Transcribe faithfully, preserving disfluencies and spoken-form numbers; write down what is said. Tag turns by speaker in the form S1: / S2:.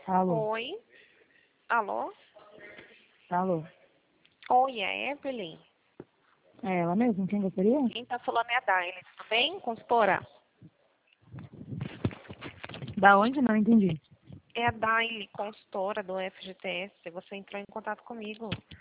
S1: Alô?
S2: Oi. Alô?
S1: Alô?
S2: Oi, é Evelyn.
S1: É ela mesmo? Quem gostaria?
S2: Quem tá falando é a Daile, tudo bem, consultora?
S1: Da onde? Não entendi.
S2: É a Daile, consultora do F G T S. Você entrou em contato comigo.